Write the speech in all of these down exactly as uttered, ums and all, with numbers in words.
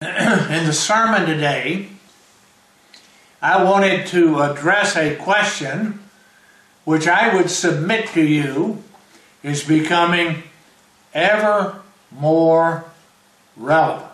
In the sermon today, I wanted to address a question which I would submit to you is becoming ever more relevant.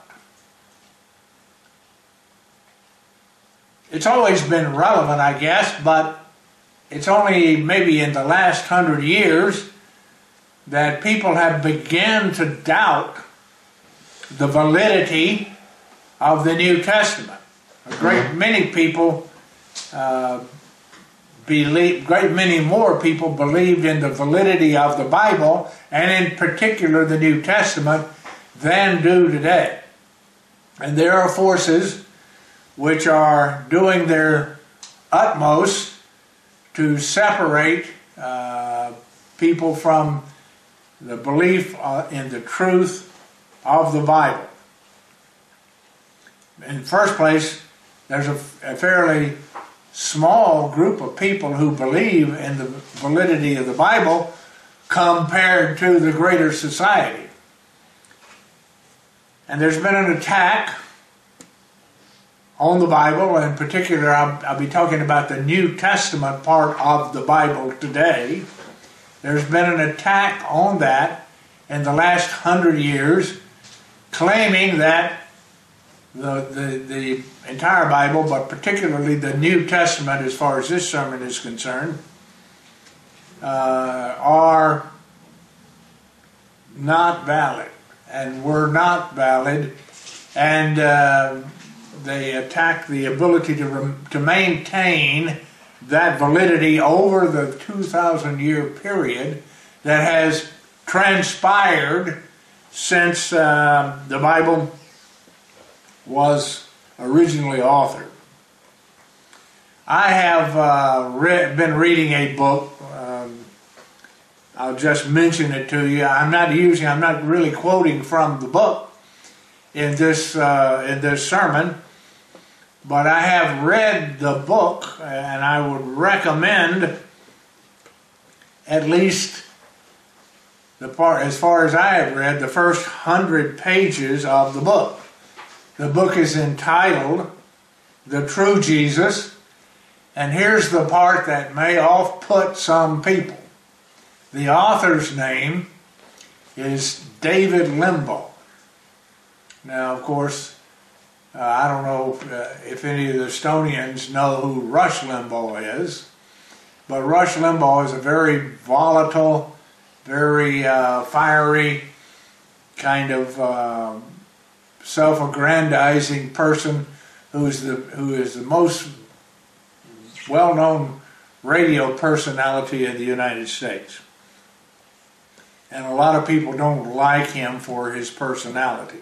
It's always been relevant, I guess, but it's only maybe in the last hundred years that people have begun to doubt the validity of the New Testament. A great many people uh, believe, great many more people believed in the validity of the Bible, and in particular the New Testament, than do today. And there are forces which are doing their utmost to separate uh, people from the belief uh, in the truth of the Bible. In the first place, there's a, a fairly small group of people who believe in the validity of the Bible compared to the greater society. And there's been an attack on the Bible. In particular, I'll, I'll be talking about the New Testament part of the Bible today. There's been an attack on that in the last hundred years, claiming that the, the, the entire Bible, but particularly the New Testament as far as this sermon is concerned, uh, are not valid and were not valid, and uh, they attack the ability to, rem to maintain that validity over the two thousand year period that has transpired since uh, the Bible was originally authored. I have uh, re been reading a book. Um, I'll just mention it to you. I'm not using, I'm not really quoting from the book in this uh, in this sermon, but I have read the book, and I would recommend at least the part, as far as I have read, the first hundred pages of the book. The book is entitled The True Jesus, and here's the part that may off-put some people. The author's name is David Limbaugh. Now, of course, uh, I don't know if, uh, if any of the Estonians know who Rush Limbaugh is, but Rush Limbaugh is a very volatile, very uh, fiery kind of uh, self-aggrandizing person who is the who is the most well-known radio personality in the United States. And a lot of people don't like him for his personality.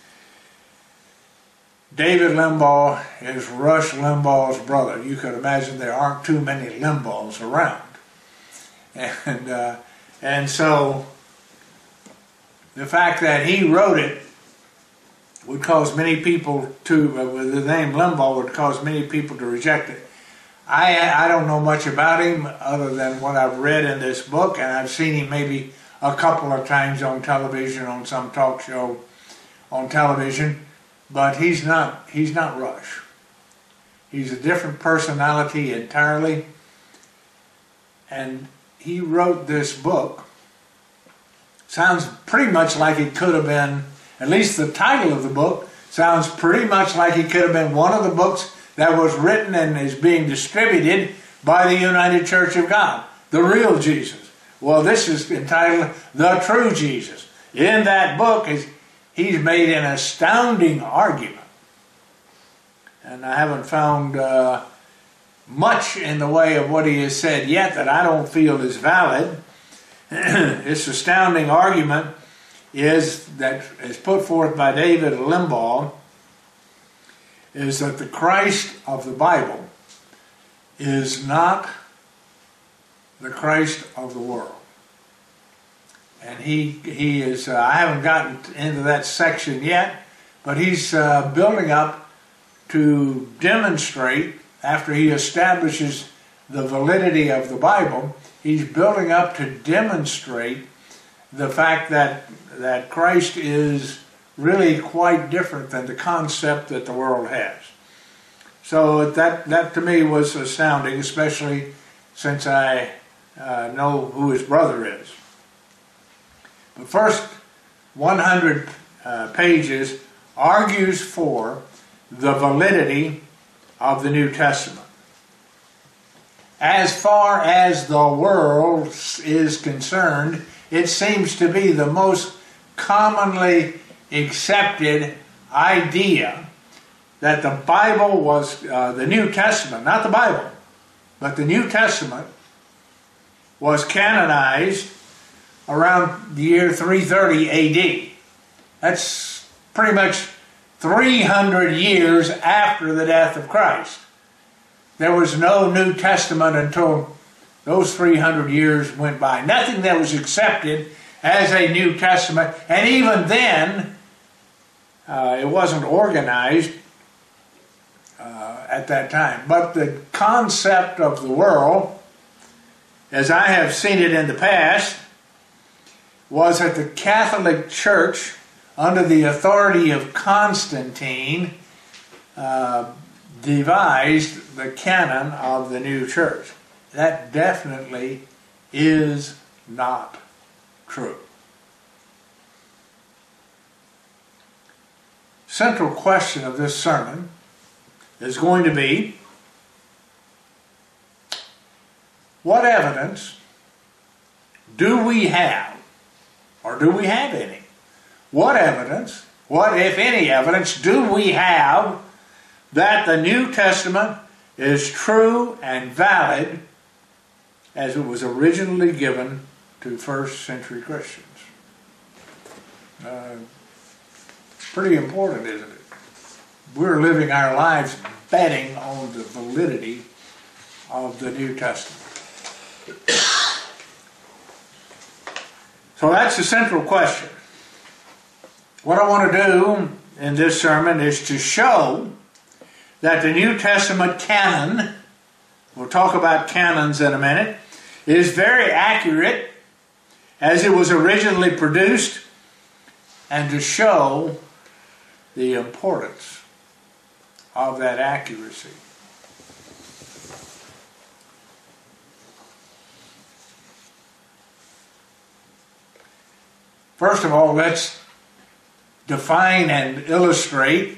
David Limbaugh is Rush Limbaugh's brother. You could imagine there aren't too many Limbaughs around. And, uh, and so the fact that he wrote it would cause many people to, uh, with the name Limbaugh, would cause many people to reject it. I, I don't know much about him other than what I've read in this book, and I've seen him maybe a couple of times on television, on some talk show on television, but he's not, he's not Rush. He's a different personality entirely, and he wrote this book. Sounds pretty much like it could have been, at least the title of the book sounds pretty much like it could have been one of the books that was written and is being distributed by the United Church of God, The Real Jesus. Well, this is entitled The True Jesus. In that book, is he's made an astounding argument. And I haven't found uh, much in the way of what he has said yet that I don't feel is valid. This astounding argument is that is put forth by David Limbaugh is that the Christ of the Bible is not the Christ of the world. And he he is uh, I haven't gotten into that section yet, but he's uh, building up to demonstrate, after he establishes the validity of the Bible, he's building up to demonstrate the fact that that Christ is really quite different than the concept that the world has. So that, that to me was astounding, especially since I uh, know who his brother is. The first one hundred uh, pages argues for the validity of the New Testament. As far as the world is concerned, it seems to be the most commonly accepted idea that the Bible was, uh, the New Testament, not the Bible, but the New Testament was canonized around the year three thirty A D. That's pretty much three hundred years after the death of Christ. There was no New Testament until those three hundred years went by. Nothing that was accepted as a New Testament, and even then, uh, it wasn't organized uh, at that time. But the concept of the world, as I have seen it in the past, was that the Catholic Church, under the authority of Constantine, uh, devised the canon of the new church. That definitely is not true. Central question of this sermon is going to be, what evidence do we have, or do we have any? What evidence, what if any evidence, do we have that the New Testament is true and valid as it was originally given to first century Christians? Uh, pretty important, isn't it? We're living our lives betting on the validity of the New Testament. So that's the central question. What I want to do in this sermon is to show that the New Testament canon, we'll talk about canons in a minute, is very accurate as it was originally produced, and to show the importance of that accuracy. First of all, let's define and illustrate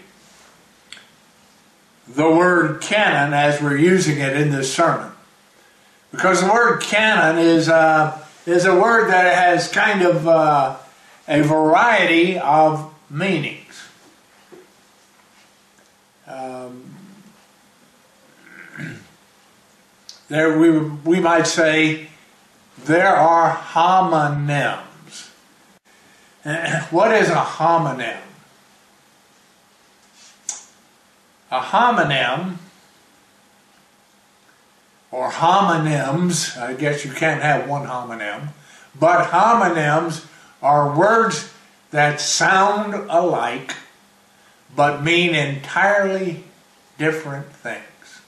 the word canon as we're using it in this sermon. Because the word canon is, uh, is a word that has kind of uh, a variety of meanings. Um, there we, we might say there are homonyms. What is a homonym? A homonym, or homonyms, I guess you can't have one homonym, but homonyms are words that sound alike but mean entirely different things.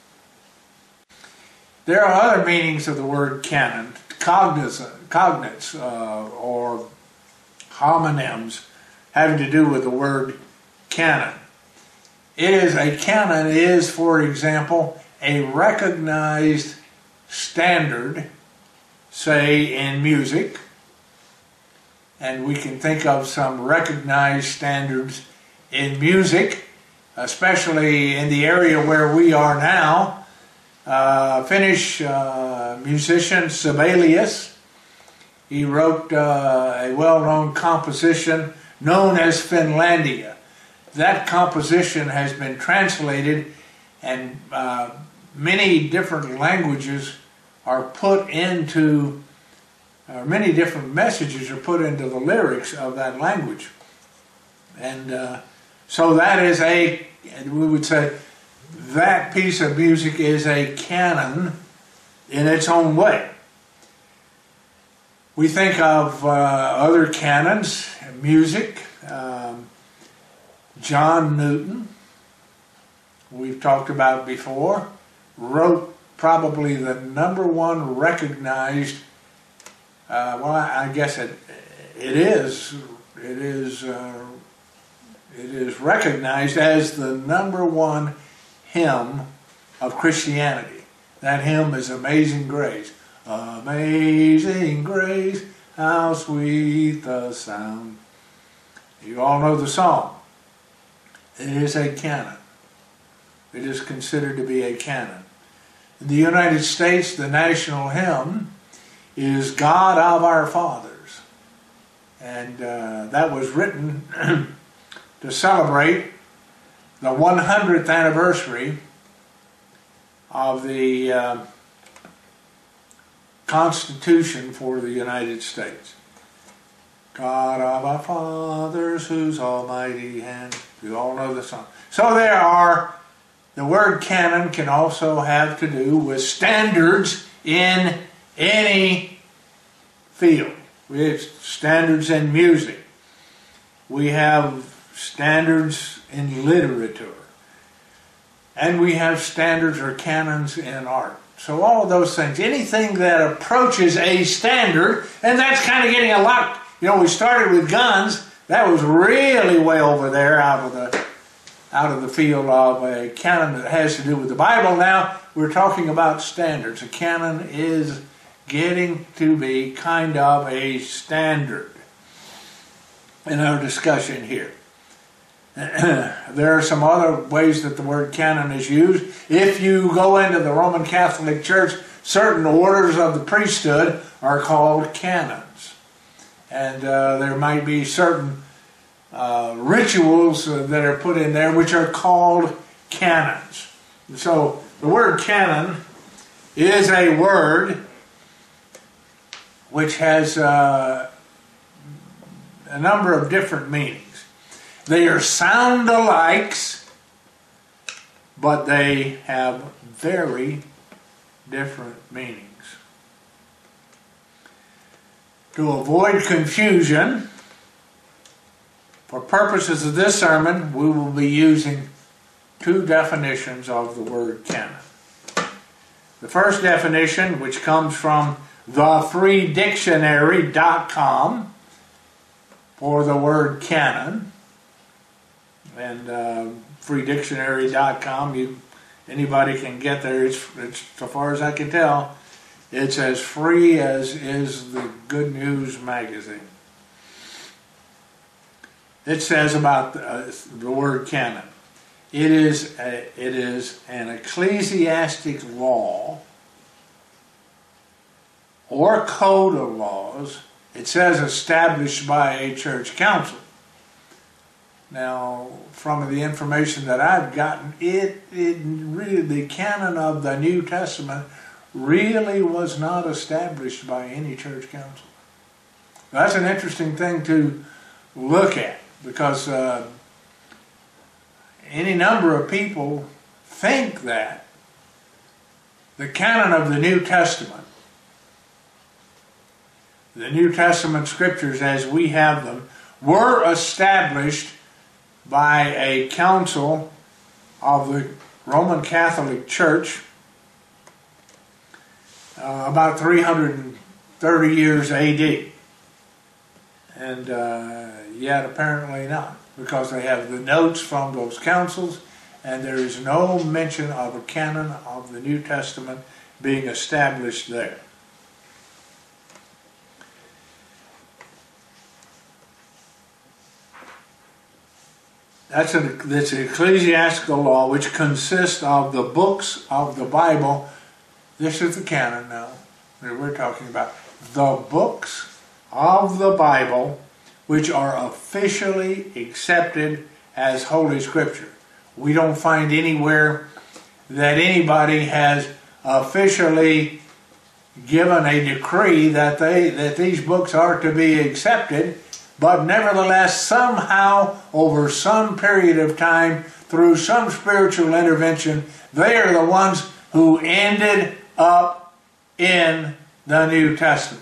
There are other meanings of the word canon, cognates, cognates uh, or homonyms having to do with the word canon. It is a canon is, for example, a recognized standard, say in music, and we can think of some recognized standards in music, especially in the area where we are now. Uh, Finnish uh, musician Sibelius, he wrote uh, a well-known composition known as Finlandia. That composition has been translated, and uh, many different languages are put into, uh, many different messages are put into the lyrics of that language. And uh, so that is a, we would say, that piece of music is a canon in its own way. We think of uh, other canons, music. Um, John Newton, we've talked about before, wrote probably the number one recognized, uh, well, I guess it it is, it is uh, it is recognized as the number one hymn of Christianity. That hymn is Amazing Grace. Amazing Grace, how sweet the sound. You all know the song. It is a canon. It is considered to be a canon. In the United States, the national hymn is God of Our Fathers. And uh, that was written to celebrate the one hundredth anniversary of the uh, Constitution for the United States. God of our fathers, whose almighty hand. You all know the song. So there are, the word canon can also have to do with standards in any field. We have standards in music. We have standards in literature. And we have standards or canons in art. So all of those things, anything that approaches a standard, and that's kind of getting a lot, you know, we started with guns. That was really way over there out of the out of the field of a canon that has to do with the Bible. Now we're talking about standards. A canon is getting to be kind of a standard in our discussion here. There are some other ways that the word canon is used. If you go into the Roman Catholic Church, certain orders of the priesthood are called canons. And uh, there might be certain uh, rituals uh, that are put in there which are called canons. And so the word canon is a word which has uh, a number of different meanings. They are sound-alikes, but they have very different meanings. To avoid confusion, for purposes of this sermon, we will be using two definitions of the word canon. The first definition, which comes from the free dictionary dot com, for the word canon, and uh, free dictionary dot com, you anybody can get there. It's, it's, so far as I can tell, it's as free as is the Good News magazine. It says about the, uh, the word canon. It is a, it is an ecclesiastic law or code of laws. It says established by a church council. Now, from the information that I've gotten, it, it really, the canon of the New Testament really was not established by any church council. That's an interesting thing to look at, because uh, any number of people think that the canon of the New Testament, the New Testament scriptures as we have them, were established by a council of the Roman Catholic Church uh, about three hundred thirty years A D. And uh, yet apparently not, because they have the notes from those councils, and there is no mention of a canon of the New Testament being established there. That's an, that's an ecclesiastical law which consists of the books of the Bible. This is the canon now that we're talking about. The books of the Bible which are officially accepted as Holy Scripture. We don't find anywhere that anybody has officially given a decree that they that these books are to be accepted. But nevertheless, somehow, over some period of time, through some spiritual intervention, they are the ones who ended up in the New Testament.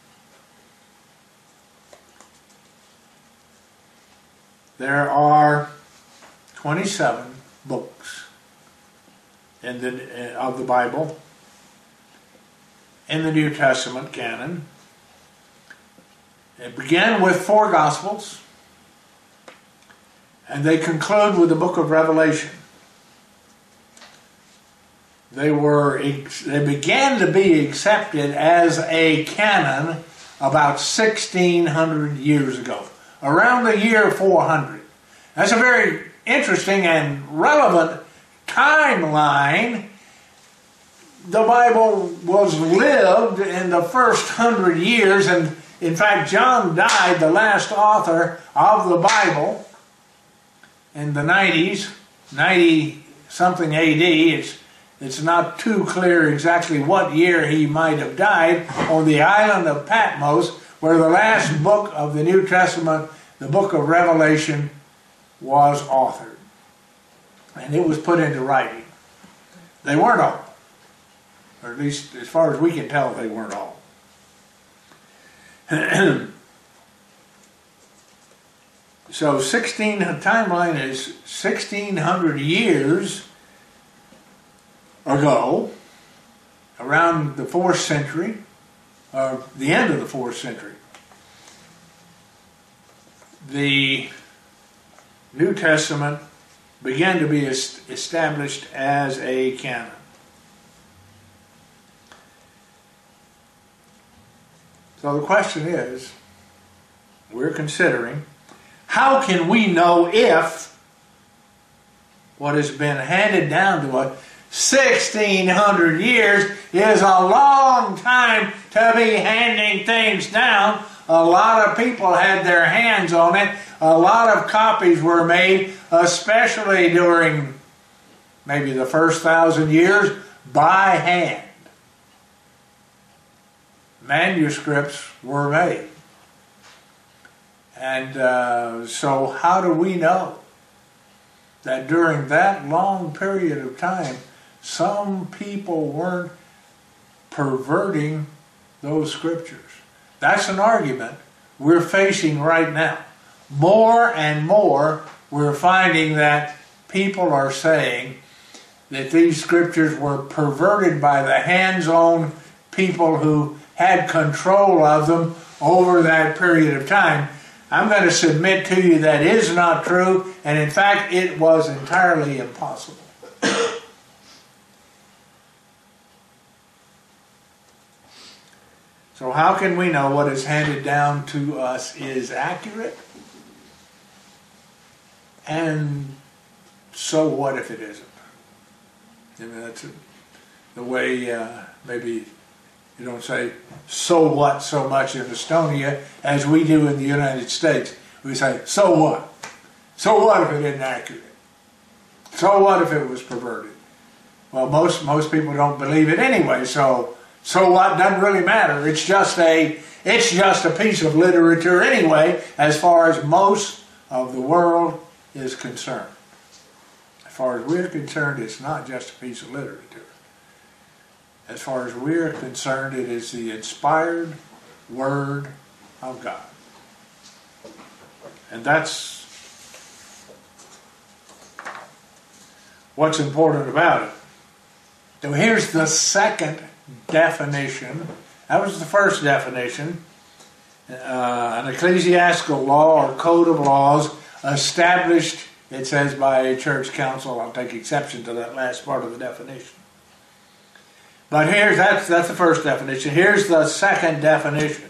There are twenty-seven books in the, of the Bible in the New Testament canon. It began with four Gospels, And they conclude with the book of Revelation. They were, they began to be accepted as a canon about sixteen hundred years ago, around the year four hundred. That's a very interesting and relevant timeline. The Bible was lived in the first hundred years, and in fact, John died, the last author of the Bible, in the nineties, ninety something A D. It's It's not too clear exactly what year he might have died, on the island of Patmos, where the last book of the New Testament, the book of Revelation, was authored. And it was put into writing. They weren't all. Or at least as far as we can tell, they weren't all. So sixteen timeline is sixteen hundred years ago, around the fourth century, or the end of the fourth century, the New Testament began to be established as a canon. So the question is, we're considering, how can we know if what has been handed down to us sixteen hundred years is a long time to be handing things down? A lot of people had their hands on it. A lot of copies were made, especially during maybe the first thousand years, by hand. Manuscripts were made. And uh, so how do we know that during that long period of time, some people weren't perverting those scriptures? That's an argument we're facing right now. More and more, we're finding that people are saying that these scriptures were perverted by the hands-on people who had control of them over that period of time. I'm going to submit to you that is not true, and in fact, it was entirely impossible. So how can we know what is handed down to us is accurate? And so what if it isn't? You know, that's a, the way uh, maybe you don't say so what so much in Estonia as we do in the United States. We say, so what? So what if it isn't accurate? So what if it was perverted? Well, most most people don't believe it anyway, so so what doesn't really matter. It's just a it's just a piece of literature anyway, as far as most of the world is concerned. As far as we're concerned, it's not just a piece of literature. As far as we're concerned, it is the inspired Word of God. And that's what's important about it. So here's the second definition. That was the first definition. Uh, an ecclesiastical law or code of laws established, it says, by a church council. I'll take exception to that last part of the definition. But here's, that's, that's the first definition. Here's the second definition.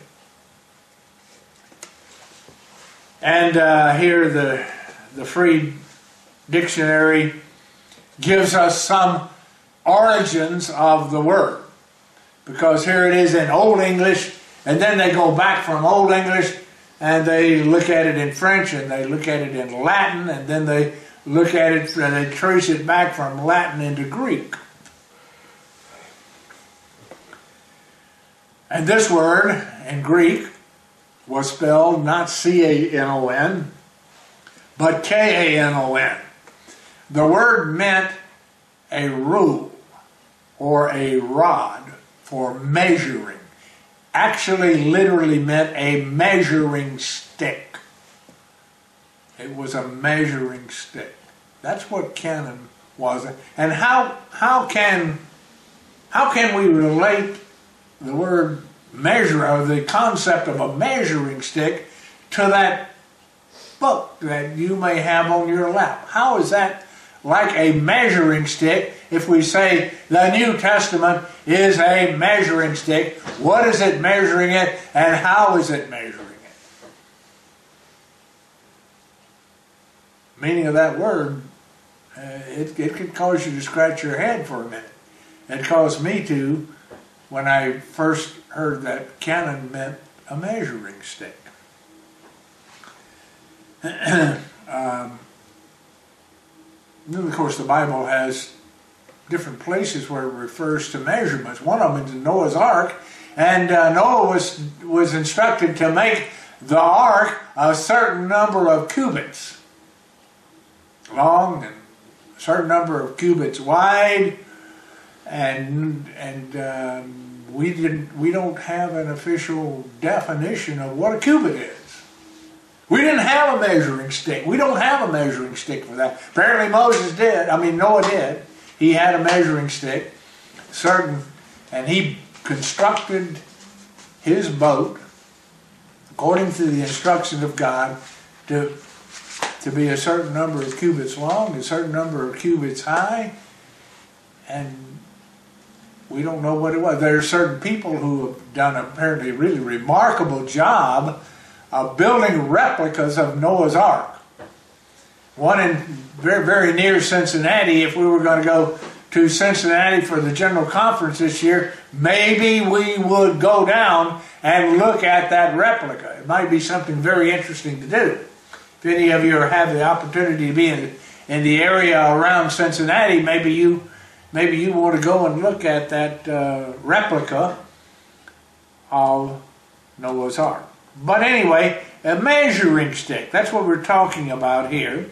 And uh, here the, the Free Dictionary gives us some origins of the word. Because here it is in Old English, and then they go back from Old English and they look at it in French, and they look at it in Latin, and then they look at it and they trace it back from Latin into Greek. And this word in Greek was spelled not C A N O N, but K A N O N. The word meant a rule or a rod for measuring. Actually, literally meant a measuring stick. It was a measuring stick. That's what canon was. And how how can how can we relate the word measure, or the concept of a measuring stick, to that book that you may have on your lap. How is that like a measuring stick if we say the New Testament is a measuring stick? What is it measuring it, and how is it measuring it? Meaning of that word, uh, it, it could cause you to scratch your head for a minute. It caused me to when I first heard that canon meant a measuring stick. um, And of course, the Bible has different places where it refers to measurements. One of them is Noah's Ark, and uh, Noah was was instructed to make the ark a certain number of cubits long and a certain number of cubits wide, and and um, we didn't we don't have an official definition of what a cubit is. We didn't have a measuring stick. We don't have a measuring stick for that. Apparently Moses did. I mean, Noah did. He had a measuring stick, certain, and he constructed his boat according to the instruction of God to, to be a certain number of cubits long, a certain number of cubits high, and we don't know what it was. There are certain people who have done apparently a really remarkable job of building replicas of Noah's Ark. One in very, very near Cincinnati. If we were going to go to Cincinnati for the General Conference this year, maybe we would go down and look at that replica. It might be something very interesting to do. If any of you have the opportunity to be in, in the area around Cincinnati, maybe you maybe you want to go and look at that uh, replica of Noah's Ark. But anyway, a measuring stick, that's what we're talking about here.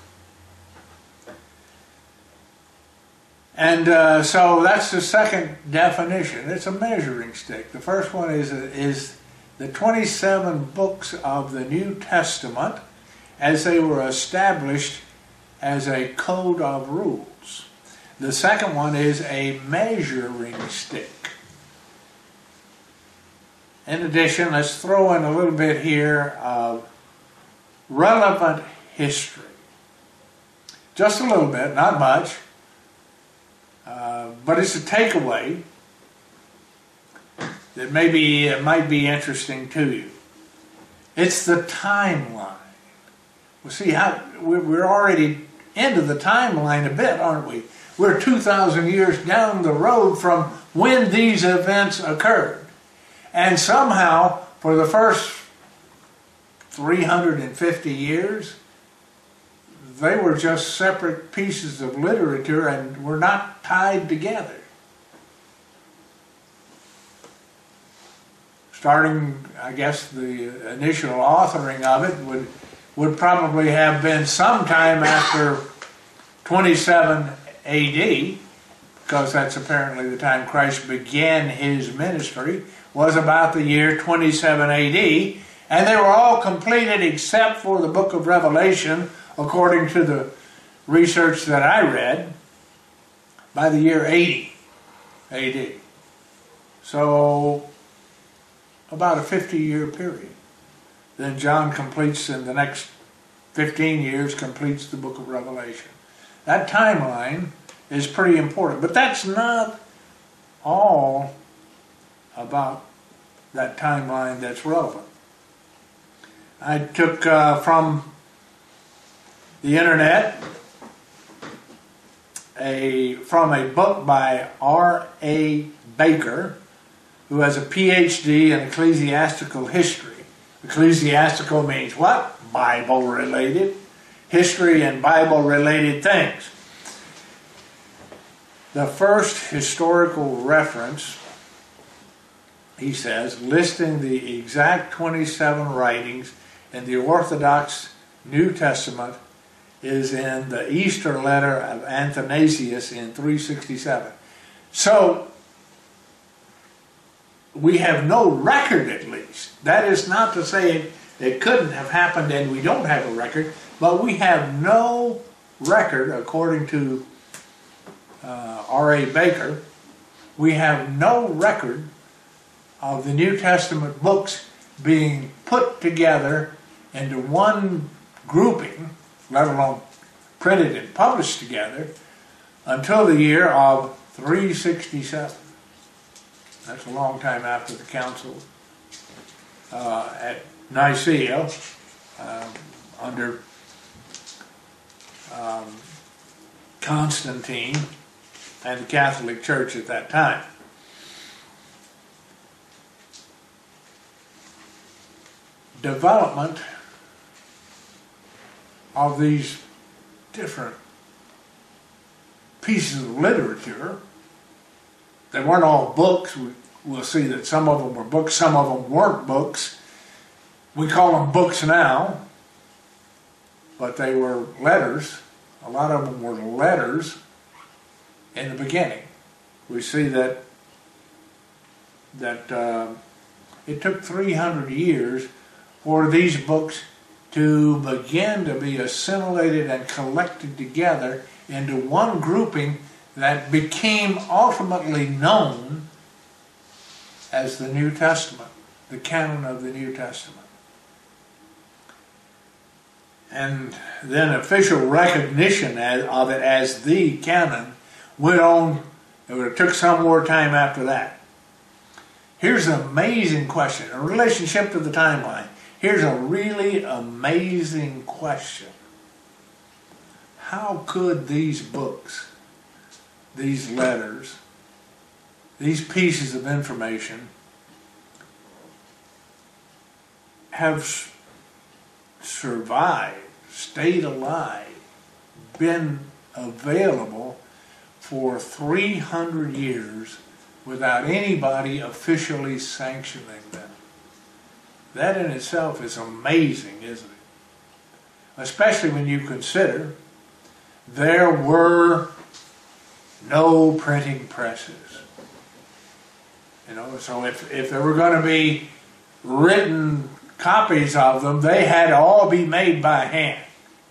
And uh, so that's the second definition. It's a measuring stick. The first one is, is the twenty-seven books of the New Testament as they were established as a code of rules. The second one is a measuring stick. In addition, let's throw in a little bit here of relevant history. Just a little bit, not much, uh, but it's a takeaway that maybe it might be interesting to you. It's the timeline. Well, see, how we're already into the timeline a bit, aren't we? We're two thousand years down the road from when these events occurred. And somehow, for the first three hundred fifty years, they were just separate pieces of literature and were not tied together. Starting, I guess, the initial authoring of it would, would probably have been sometime after twenty-seven A D, because that's apparently the time Christ began his ministry, was about the year twenty-seven A D, and they were all completed except for the book of Revelation, according to the research that I read, by the year eighty A D. So, about a fifty-year period. Then John completes, in the next fifteen years, completes the book of Revelation. That timeline is pretty important, but that's not all about that timeline that's relevant. I took uh, from the internet a from a book by R A Baker, who has a P H D in ecclesiastical history. Ecclesiastical means what? Bible related. History and Bible related things. The first historical reference, he says, listing the exact twenty-seven writings in the Orthodox New Testament is in the Easter letter of Athanasius in three sixty-seven. So, we have no record, at least. That is not to say it, it couldn't have happened and we don't have a record, but we have no record, according to uh, R A Baker, we have no record of the New Testament books being put together into one grouping, let alone printed and published together, until the year of three sixty-seven. That's a long time after the council uh, at Nicaea uh, under um, Constantine and the Catholic Church at that time. Development of these different pieces of literature, they weren't all books. We, we'll see that some of them were books, some of them weren't books. We call them books now, but they were letters. A lot of them were letters in the beginning. We see that that uh, it took three hundred years for these books to begin to be assimilated and collected together into one grouping that became ultimately known as the New Testament, the canon of the New Testament. And then official recognition of it as the canon went on. It took some more time after that. Here's an amazing question in relationship to the timeline. Here's a really amazing question. How could these books, these letters, these pieces of information have survived, stayed alive, been available for three hundred years without anybody officially sanctioning them? That in itself is amazing, isn't it? Especially when you consider there were no printing presses. You know, so if, if there were going to be written copies of them, they had to all be made by hand.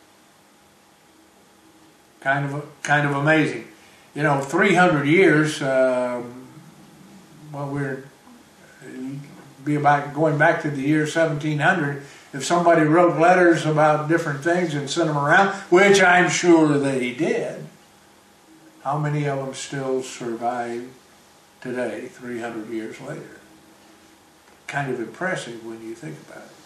Kind of, kind of amazing. You know, three hundred years, um, well, we're be about going back to the year seventeen hundred. If somebody wrote letters about different things and sent them around, which I'm sure they did, how many of them still survive today, three hundred years later? Kind of impressive when you think about it.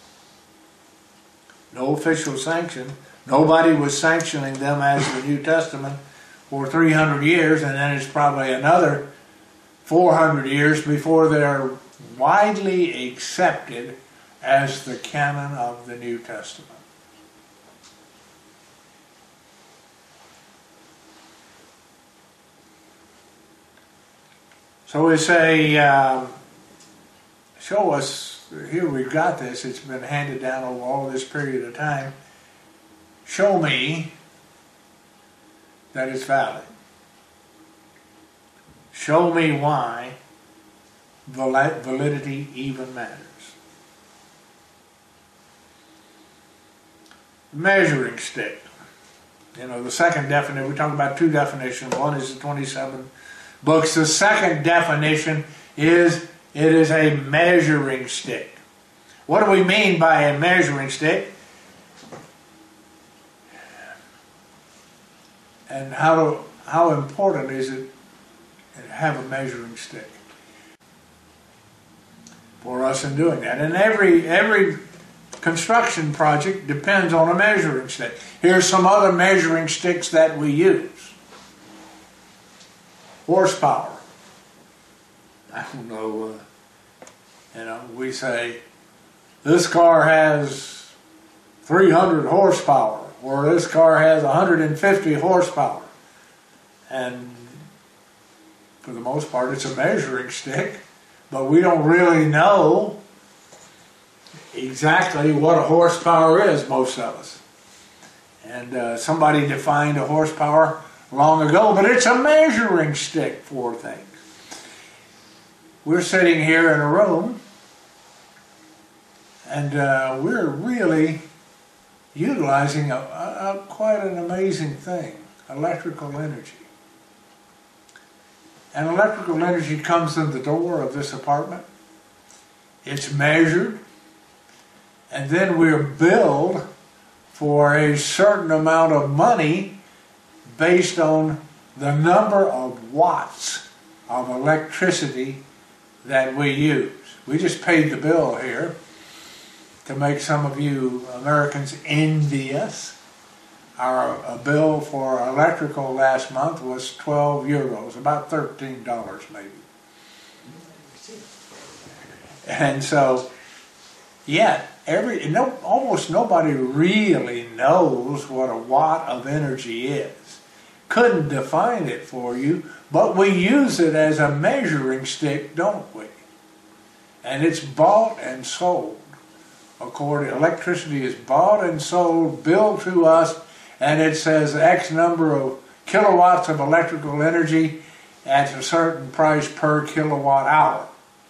No official sanction. Nobody was sanctioning them as the New Testament for three hundred years, and then it's probably another four hundred years before they're widely accepted as the canon of the New Testament. So we say, uh, show us, here we've got this, it's been handed down over all this period of time. Show me that it's valid. Show me why validity even matters. Measuring stick. You know, the second definition, we talk about two definitions. One is the twenty-seven books. The second definition is it is a measuring stick. What do we mean by a measuring stick? And how, how important is it to have a measuring stick for us in doing that? And every every construction project depends on a measuring stick. Here's some other measuring sticks that we use. Horsepower. I don't know, uh, you know, we say this car has three hundred horsepower, or this car has one hundred fifty horsepower. And for the most part, it's a measuring stick, but we don't really know exactly what a horsepower is, most of us. And uh, somebody defined a horsepower long ago, but it's a measuring stick for things. We're sitting here in a room, and uh, we're really utilizing a, a, a quite an amazing thing, electrical energy. And electrical energy comes in the door of this apartment. It's measured, and then we're billed for a certain amount of money based on the number of watts of electricity that we use. We just paid the bill here to make some of you Americans envious. Our a bill for electrical last month was twelve euros, about thirteen dollars maybe. And so, yet, every no, almost nobody really knows what a watt of energy is. Couldn't define it for you, but we use it as a measuring stick, don't we? And it's bought and sold. According, electricity is bought and sold, billed to us, and it says X number of kilowatts of electrical energy at a certain price per kilowatt hour.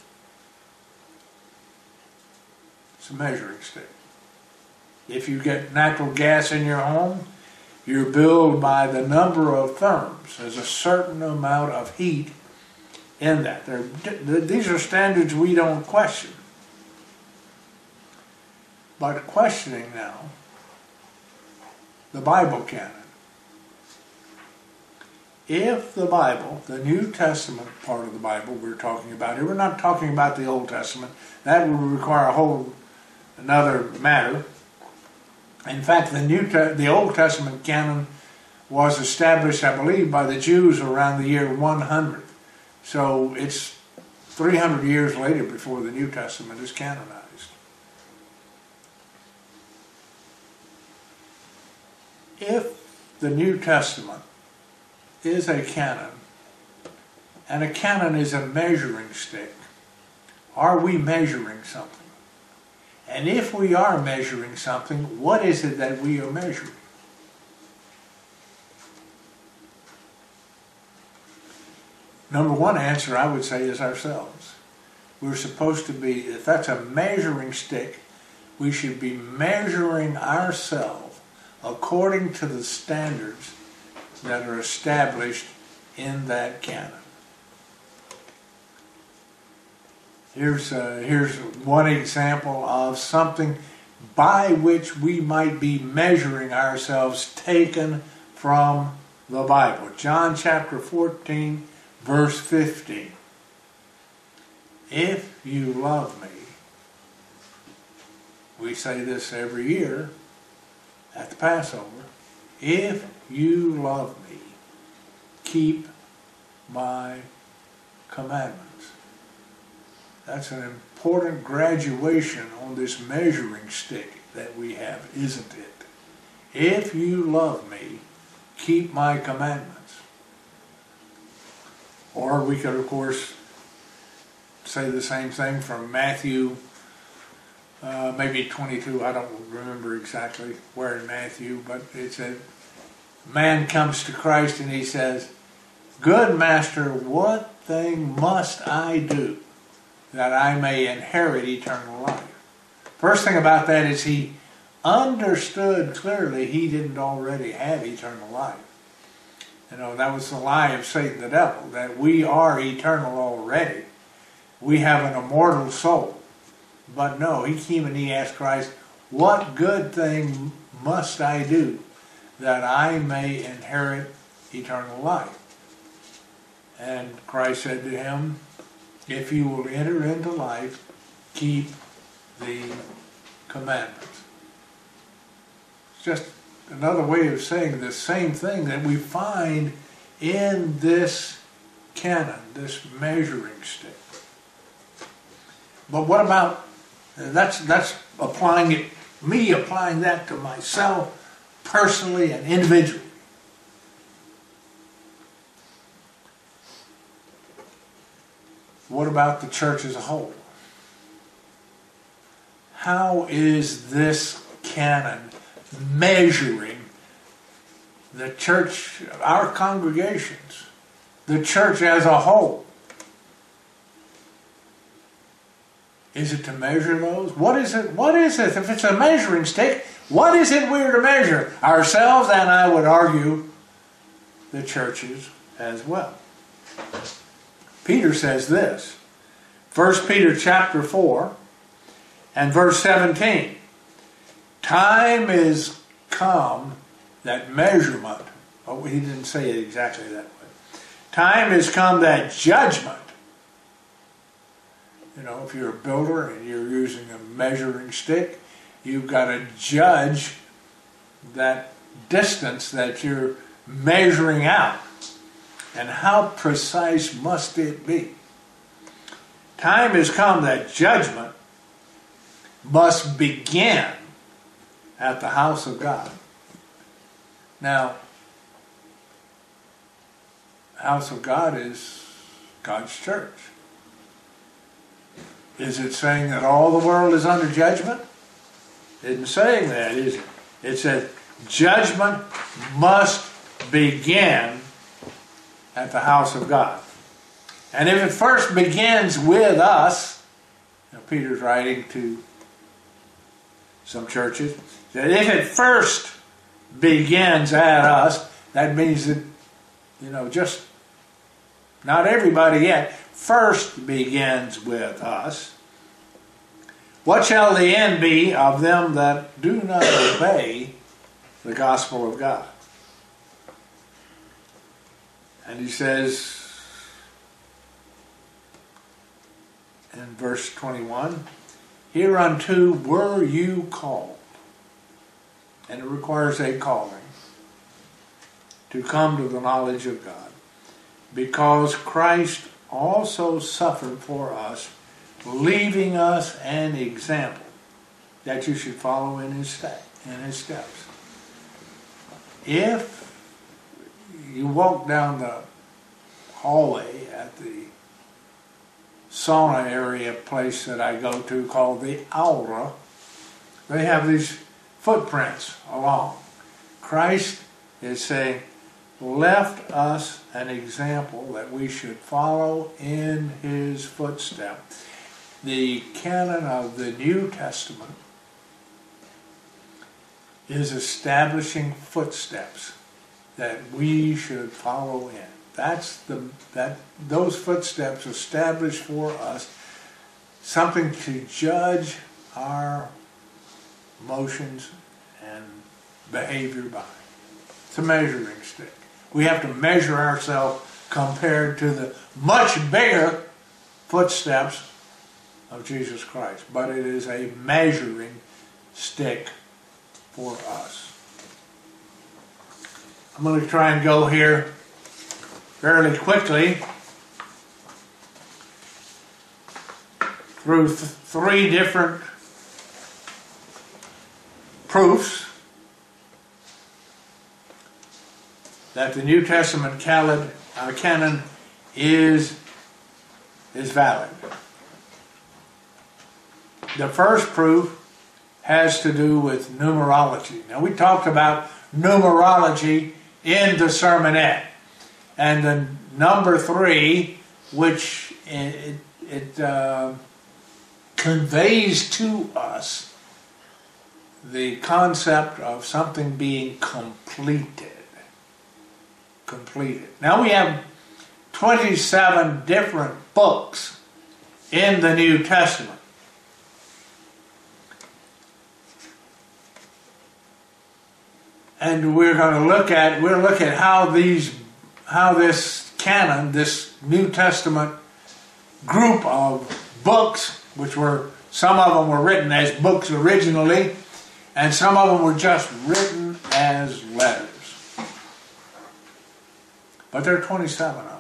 It's a measuring stick. If you get natural gas in your home, you're billed by the number of therms. There's a certain amount of heat in that. They're, these are standards we don't question. But questioning now the Bible canon. If the Bible, the New Testament part of the Bible we're talking about here, we're not talking about the Old Testament. That would require a whole another matter. In fact, the New Te- the Old Testament canon was established, I believe, by the Jews around the year one hundred. So it's three hundred years later before the New Testament is canonized. If the New Testament is a canon, and a canon is a measuring stick, are we measuring something? And if we are measuring something, what is it that we are measuring? Number one answer, I would say, is ourselves. We're supposed to be, if that's a measuring stick, we should be measuring ourselves according to the standards that are established in that canon. Here's, uh, here's one example of something by which we might be measuring ourselves taken from the Bible. John chapter fourteen, verse fifteen. If you love me, we say this every year at the Passover, if you love me, keep my commandments. That's an important graduation on this measuring stick that we have, isn't it? If you love me, keep my commandments. Or we could, of course, say the same thing from Matthew, uh, maybe twenty-two, I don't remember exactly where in Matthew, but it said, man comes to Christ and he says, "Good master, what thing must I do that I may inherit eternal life?" First thing about that is he understood clearly he didn't already have eternal life. You know, that was the lie of Satan the devil, that we are eternal already. We have an immortal soul. But no, he came and he asked Christ, what good thing must I do that I may inherit eternal life? And Christ said to him, if you will enter into life, keep the commandments. It's just another way of saying the same thing that we find in this canon, this measuring stick. But what about, that's, that's applying it, me applying that to myself personally and individually. What about the church as a whole? How is this canon measuring the church, our congregations, the church as a whole? Is it to measure those? What is it? What is it? If it's a measuring stick, what is it we're to measure? Ourselves, and I would argue the churches as well. Peter says this, First Peter chapter four and verse seventeen. Time is come, that measurement, oh, he didn't say it exactly that way. Time has come that judgment, you know, if you're a builder and you're using a measuring stick, you've got to judge that distance that you're measuring out. And how precise must it be? Time has come that judgment must begin at the house of God. Now, the house of God is God's church. Is it saying that all the world is under judgment? It isn't saying that, is it? It says judgment must begin at the house of God. And if it first begins with us, you know, Peter's writing to some churches, that if it first begins at us, that means that, you know, just not everybody yet, first begins with us. What shall the end be of them that do not obey the gospel of God? And he says in verse twenty-one, hereunto were you called. And it requires a calling to come to the knowledge of God, because Christ also suffered for us, leaving us an example that you should follow in his step, in his steps. If you walk down the hallway at the sauna area place that I go to called the Aura, they have these footprints along. Christ is saying, left us an example that we should follow in his footsteps. The canon of the New Testament is establishing footsteps that we should follow in. That's the that those footsteps establish for us something to judge our motions and behavior by. It's a measuring stick. We have to measure ourselves compared to the much bigger footsteps of Jesus Christ. But it is a measuring stick for us. I'm going to try and go here fairly quickly through th three different proofs that the New Testament canon, uh, canon is, is valid. The first proof has to do with numerology. Now, we talked about numerology in the sermonette. And the number three, which it, it uh, conveys to us the concept of something being completed. Completed. Now we have twenty-seven different books in the New Testament. And we're going to look at we'll look at how these how this canon, this New Testament group of books, which were some of them were written as books originally, and some of them were just written as letters. But there are twenty-seven of them.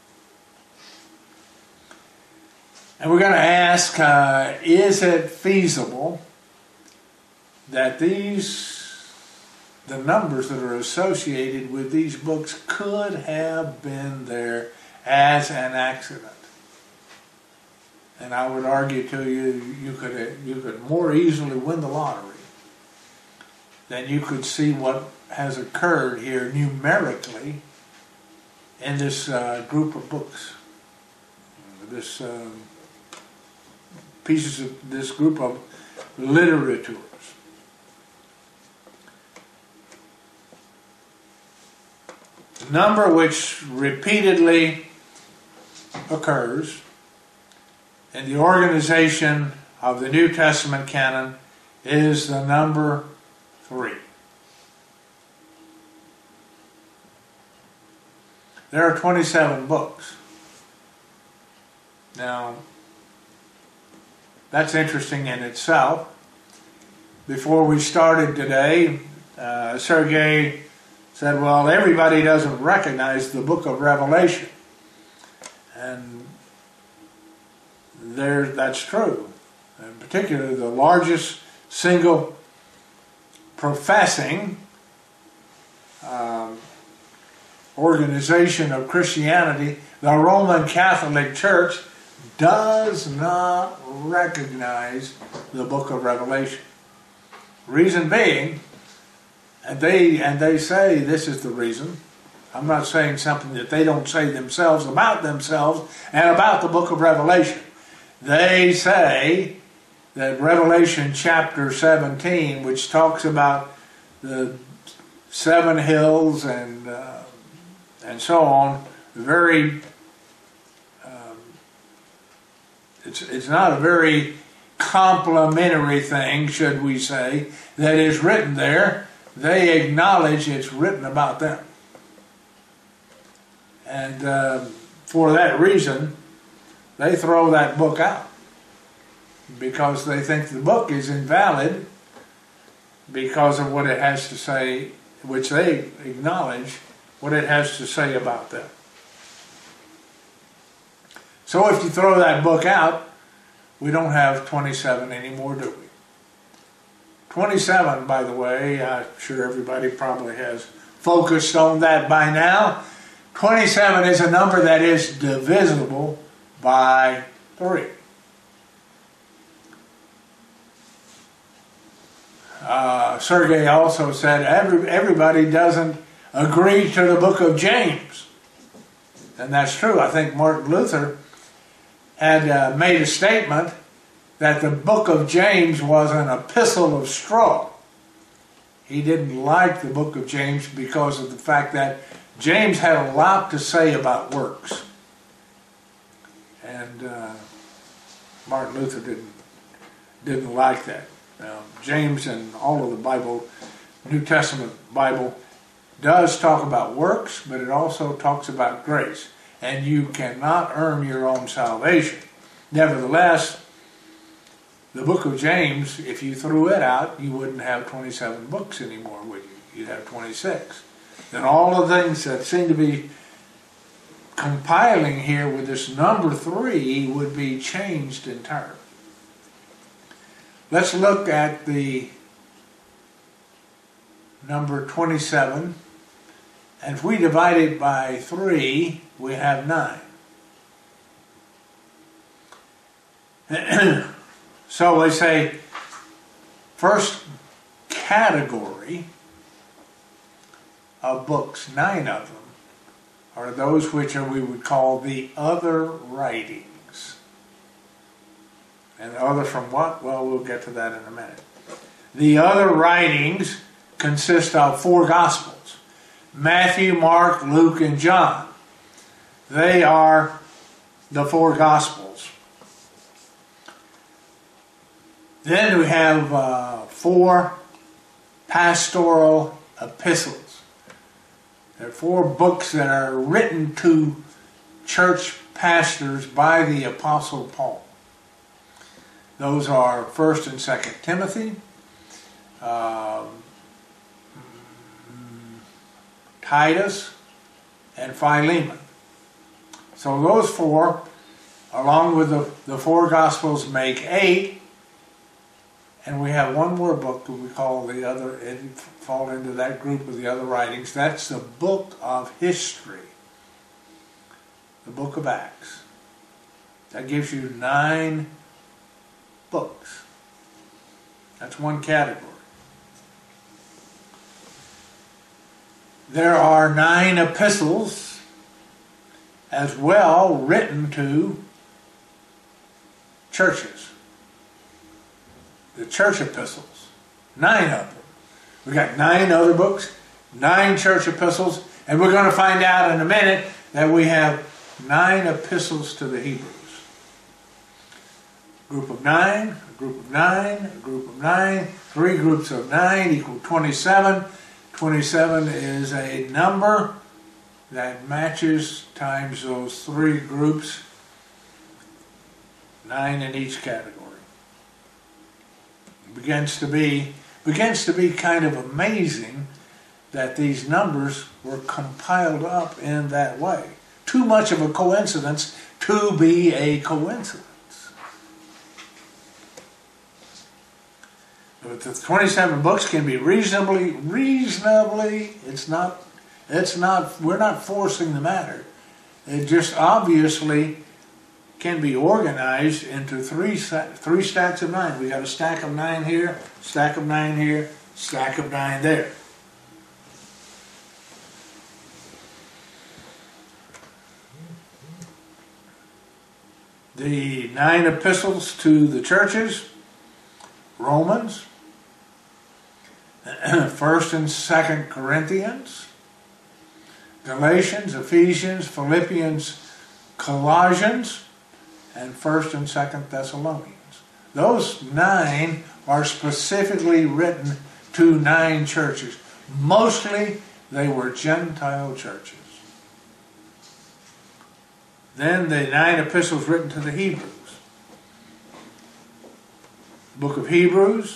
And we're going to ask, uh, is it feasible that these, the numbers that are associated with these books could have been there as an accident? And I would argue to you, you could, you could more easily win the lottery than you could see what has occurred here numerically in this uh, group of books, this um, pieces of this group of literatures. The number which repeatedly occurs in the organization of the New Testament canon is the number three. there are twenty-seven books. Now, that's interesting in itself. Before we started today, uh, Sergei said, well, everybody doesn't recognize the book of Revelation. And there, that's true. In particular, the largest single professing um, organization of Christianity, the Roman Catholic Church, does not recognize the book of Revelation. Reason being, and they and they say this is the reason. I'm not saying something that they don't say themselves about themselves and about the book of Revelation. They say that Revelation chapter seventeen, which talks about the seven hills and uh, and so on, very um, it's it's not a very complimentary thing, should we say, that is written there. They acknowledge it's written about them. And uh, for that reason, they throw that book out. Because they think the book is invalid because of what it has to say, which they acknowledge, what it has to say about them. So if you throw that book out, we don't have twenty-seven anymore, do we? twenty-seven, by the way, I'm sure everybody probably has focused on that by now. twenty-seven is a number that is divisible by three. Uh, Sergei also said every, everybody doesn't agree to the book of James. And that's true. I think Martin Luther had uh, made a statement that the book of James was an epistle of straw. He didn't like the book of James because of the fact that James had a lot to say about works. And uh, Martin Luther didn't, didn't like that. Now, James and all of the Bible, New Testament Bible, does talk about works, but it also talks about grace. And you cannot earn your own salvation. Nevertheless, the book of James, if you threw it out, you wouldn't have twenty-seven books anymore, would you? You'd have twenty-six. Then all the things that seem to be compiling here with this number three would be changed entirely. Let's look at the number twenty-seven. And if we divide it by three, we have nine. So we say, first category of books, nine of them, are those which are, we would call the other writings. And the other from what? Well, we'll get to that in a minute. The other writings consist of four Gospels. Matthew, Mark, Luke, and John. They are the four Gospels. Then we have uh, four pastoral epistles. There are four books that are written to church pastors by the Apostle Paul. Those are First and Second Timothy, um, Titus, and Philemon. So those four, along with the, the four Gospels, make eight. And we have one more book that we call the other, it fall into that group of the other writings. That's the book of history. The book of Acts. That gives you nine books. That's one category. There are nine epistles as well written to churches. The church epistles. Nine of them. We got nine other books, nine church epistles, and we're going to find out in a minute that we have nine epistles to the Hebrews. Group of nine, a group of nine, a group of nine, three groups of nine equal twenty-seven. twenty-seven is a number that matches times those three groups, nine in each category. It begins to be begins to be kind of amazing that these numbers were compiled up in that way. Too much of a coincidence to be a coincidence. But the twenty-seven books can be reasonably, reasonably, it's not, it's not, we're not forcing the matter. It just obviously can be organized into three, three stacks of nine. We got a stack of nine here, stack of nine here, stack of nine there. The nine epistles to the churches, Romans, First and Second Corinthians, Galatians, Ephesians, Philippians, Colossians, and First and Second Thessalonians. Those nine are specifically written to nine churches. Mostly they were Gentile churches. Then the nine epistles written to the Hebrews. Book of Hebrews,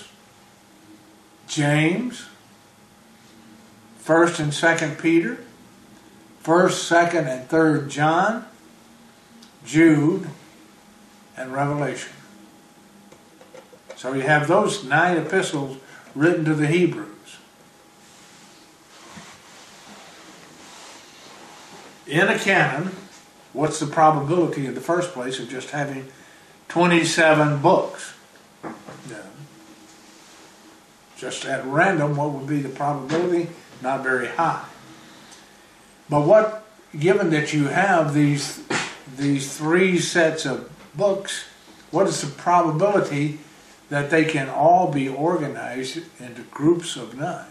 James, First and Second Peter, First, Second, and Third John, Jude, and Revelation. So you have those nine epistles written to the Hebrews. In a canon, what's the probability in the first place of just having twenty-seven books? Yeah. Just at random, what would be the probability? Not very high. But what, given that you have these these three sets of books, what is the probability that they can all be organized into groups of nine?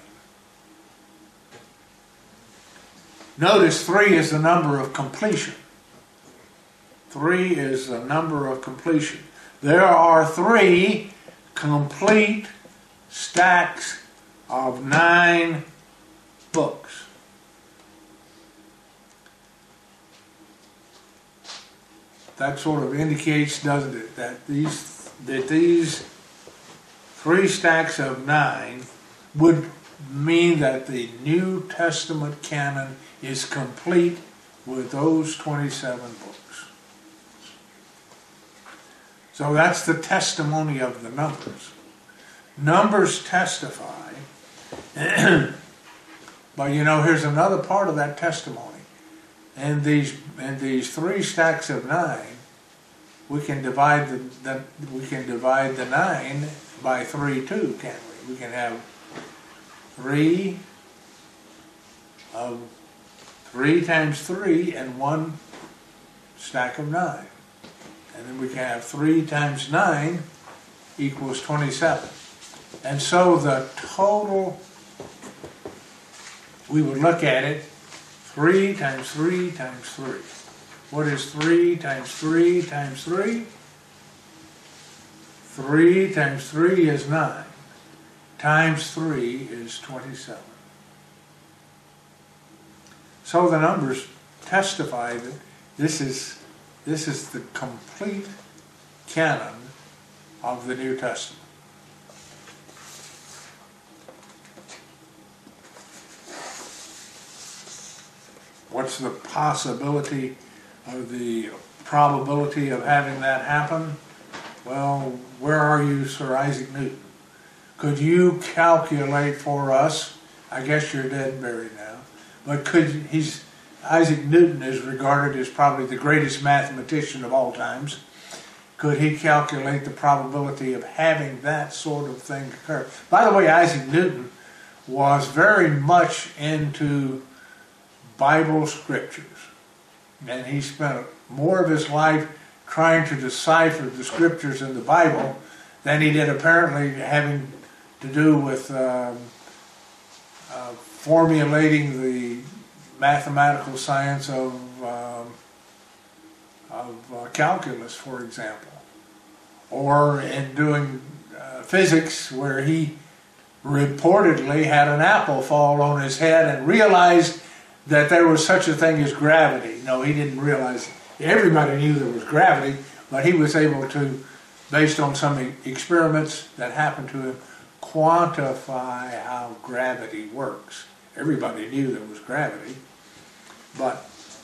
Notice three is the number of completion. Three is the number of completion. There are three complete stacks of nine books. That sort of indicates, doesn't it, that these that these three stacks of nine would mean that the New Testament canon is complete with those twenty-seven books. So that's the testimony of the numbers. Numbers testify, but you know, here's another part of that testimony. In these in these three stacks of nine, we can divide the, the we can divide the nine by three too, can't we? We can have three of three times three and one stack of nine, and then we can have three times nine equals twenty-seven. And so the total, we would look at it, three times three times three. What is three times three times three? three times three is nine. Times three is twenty-seven. So the numbers testify that this is, this is the complete canon of the New Testament. What's the possibility of the probability of having that happen? Well, where are you, Sir Isaac Newton? Could you calculate for us, I guess you're dead and buried now, but could he's Isaac Newton is regarded as probably the greatest mathematician of all times. Could he calculate the probability of having that sort of thing occur? By the way, Isaac Newton was very much into Bible scriptures, and he spent more of his life trying to decipher the scriptures in the Bible than he did apparently having to do with um, uh, formulating the mathematical science of, um, of uh, calculus, for example, or in doing uh, physics, where he reportedly had an apple fall on his head and realized that there was such a thing as gravity. No, he didn't realize. Everybody knew there was gravity, but he was able to, based on some experiments that happened to him, quantify how gravity works. Everybody knew there was gravity, but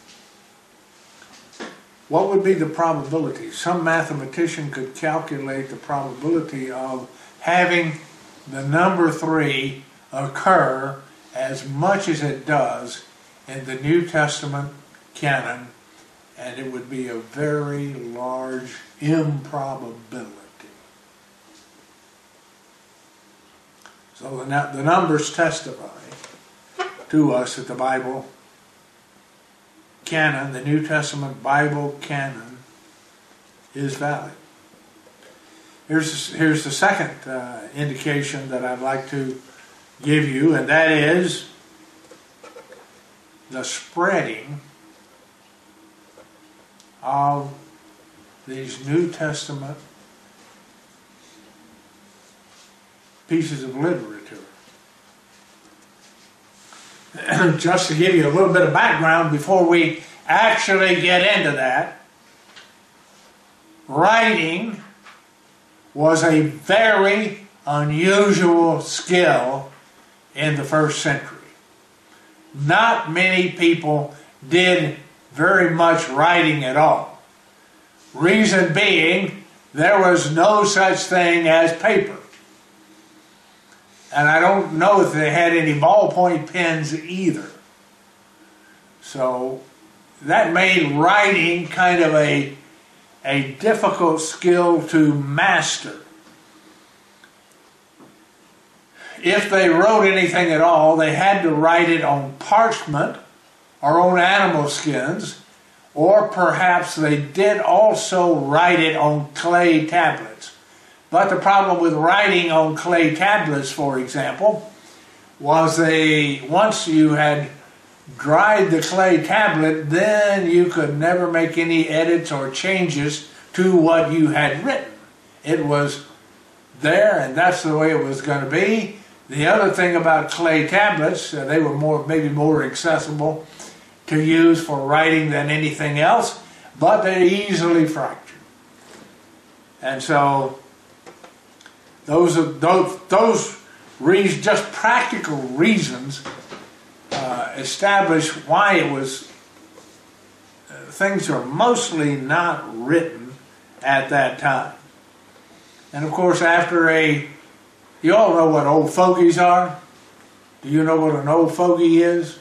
what would be the probability? Some mathematician could calculate the probability of having the number three occur as much as it does in the New Testament canon, and it would be a very large improbability. So the, the numbers testify to us that the Bible canon, the New Testament Bible canon, is valid. Here's, here's the second uh, indication that I'd like to give you, and that is the spreading of these New Testament pieces of literature. Just to give you a little bit of background before we actually get into that, writing was a very unusual skill in the first century. Not many people did very much writing at all. Reason being, there was no such thing as paper. And I don't know if they had any ballpoint pens either. So that made writing kind of a, a difficult skill to master. If they wrote anything at all, they had to write it on parchment or on animal skins, or perhaps they did also write it on clay tablets. But the problem with writing on clay tablets, for example, was they, once you had dried the clay tablet, then you could never make any edits or changes to what you had written. It was there, and that's the way it was going to be. The other thing about clay tablets, uh, they were more, maybe more accessible to use for writing than anything else, but they're easily fractured. And so those are those, those reasons, just practical reasons, uh, establish why it was uh, things are mostly not written at that time. And of course, after a, you all know what old fogies are? Do you know what an old fogey is?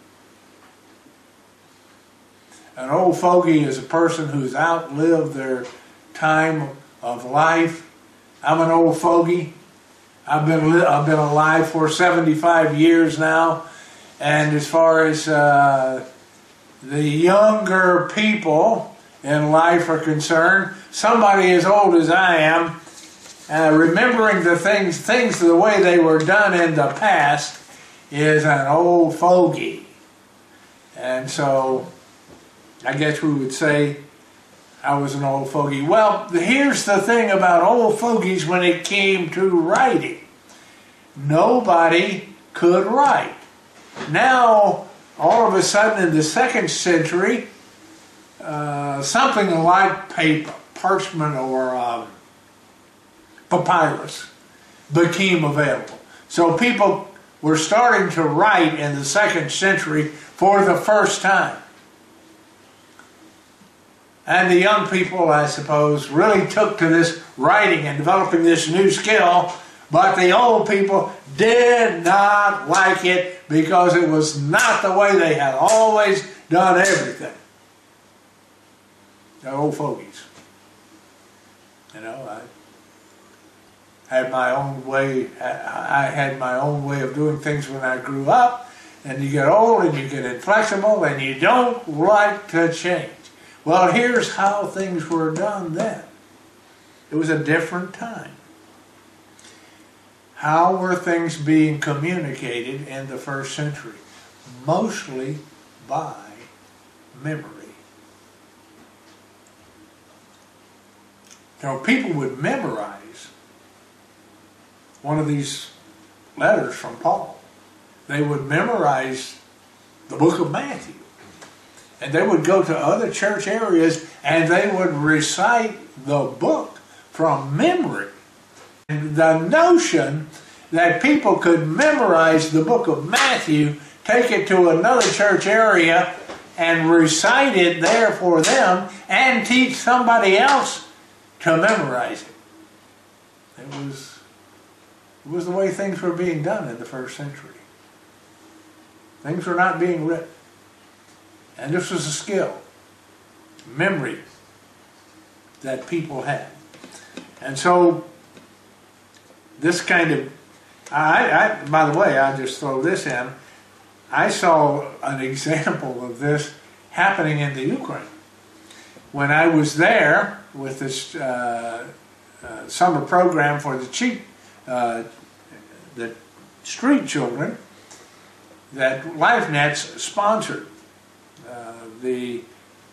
An old fogey is a person who's outlived their time of life. I'm an old fogey. I've been li I've been alive for seventy-five years now, and as far as uh, the younger people in life are concerned, somebody as old as I am, uh, remembering the things things the way they were done in the past is an old fogey. And so I guess we would say I was an old fogey. Well, here's the thing about old fogies when it came to writing. Nobody could write. Now, all of a sudden in the second century, uh, something like paper, parchment, or um, papyrus became available. So people were starting to write in the second century for the first time. And the young people, I suppose, really took to this writing and developing this new skill, but the old people did not like it because it was not the way they had always done everything. They're old fogies. You know, I had my own way, I had my own way of doing things when I grew up, and you get old and you get inflexible and you don't like to change. Well, here's how things were done then. It was a different time. How were things being communicated in the first century? Mostly by memory. So people would memorize one of these letters from Paul. They would memorize the book of Matthew. And they would go to other church areas and they would recite the book from memory. And the notion that people could memorize the book of Matthew, take it to another church area and recite it there for them and teach somebody else to memorize it. It was, it was the way things were being done in the first century. Things were not being written. And this was a skill, memory that people had. And so this kind of, I, I, by the way, I'll just throw this in. I saw an example of this happening in the Ukraine. When I was there with this uh, uh, summer program for the cheap, uh, the street children that LifeNet's sponsored. Uh, the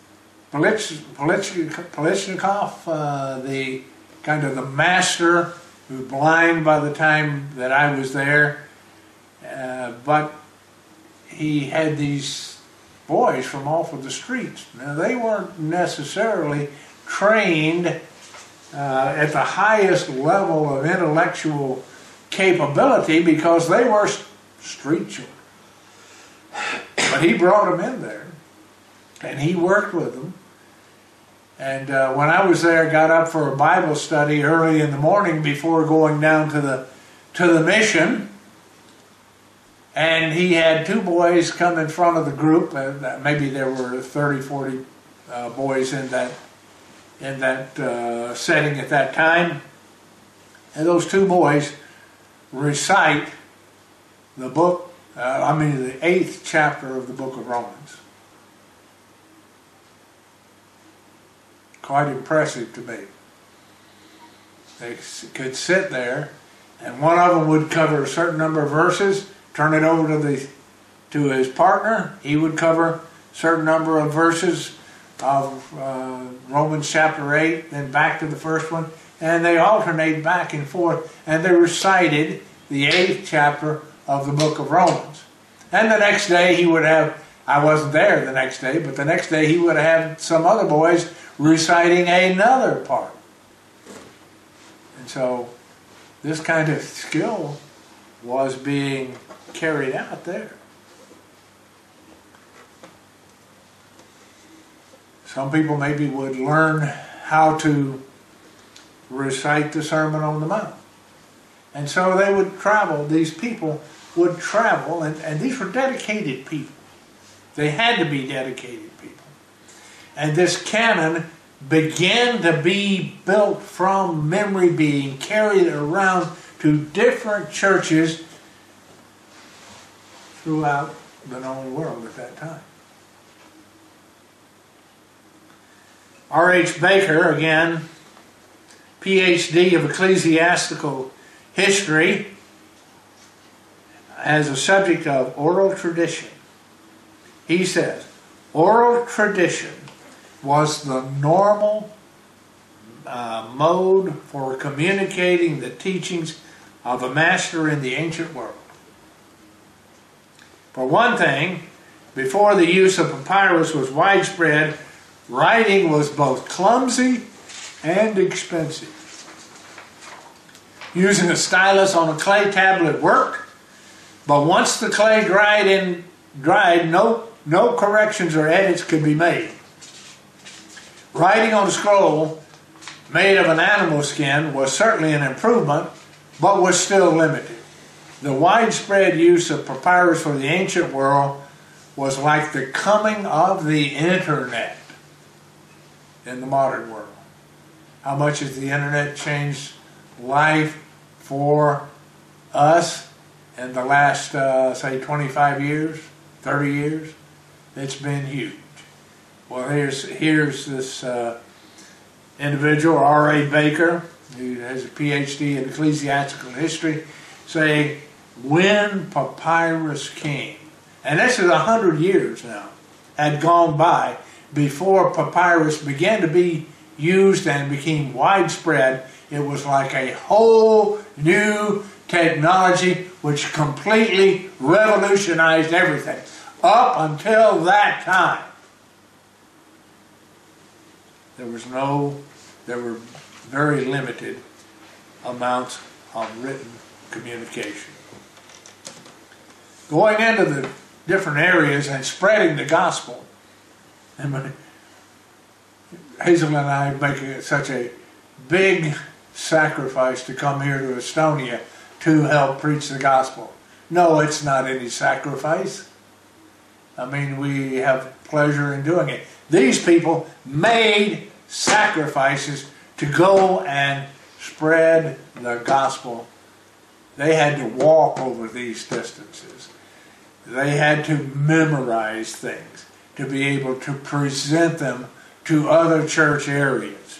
Polichnikov, uh, the kind of the master who was blind by the time that I was there, uh, but he had these boys from off of the streets. Now they weren't necessarily trained uh, at the highest level of intellectual capability because they were street children. But he brought them in there. And he worked with them. And uh, when I was there, got up for a Bible study early in the morning before going down to the to the mission. And he had two boys come in front of the group. Uh, maybe there were thirty, forty uh, boys in that in that uh, setting at that time. And those two boys recite the book, uh, I mean the eighth chapter of the book of Romans. Quite impressive to me. They could sit there, and one of them would cover a certain number of verses, turn it over to the to his partner. He would cover a certain number of verses of uh, Romans chapter eight, then back to the first one, and they alternate back and forth, and they recited the eighth chapter of the book of Romans. And the next day he would have, I wasn't there the next day, but the next day he would have some other boys reciting another part. And so this kind of skill was being carried out there. Some people maybe would learn how to recite the Sermon on the Mount. And so they would travel, these people would travel, and, and these were dedicated people. They had to be dedicated people. And this canon began to be built from memory, being carried around to different churches throughout the known world at that time. R H Baker, again, P H D of Ecclesiastical History, as a subject of oral tradition. He says, oral tradition was the normal uh, mode for communicating the teachings of a master in the ancient world. For one thing, before the use of papyrus was widespread, writing was both clumsy and expensive. Using a stylus on a clay tablet worked, but once the clay dried, in, dried no, no corrections or edits could be made. Writing on a scroll made of an animal skin was certainly an improvement, but was still limited. The widespread use of papyrus for the ancient world was like the coming of the internet in the modern world. How much has the internet changed life for us in the last, uh, say, twenty-five years, thirty years? It's been huge. Well, here's, here's this uh, individual, R A Baker, who has a P H D in ecclesiastical history, saying, when papyrus came, and this is a hundred years now, had gone by before papyrus began to be used and became widespread. It was like a whole new technology which completely revolutionized everything. Up until that time, there was no, there were very limited amounts of written communication. Going into the different areas and spreading the gospel. And when Hazel and I make such a big sacrifice to come here to Estonia to help preach the gospel. No, it's not any sacrifice. I mean, we have pleasure in doing it. These people made sacrifices to go and spread the gospel. They had to walk over these distances. They had to memorize things to be able to present them to other church areas.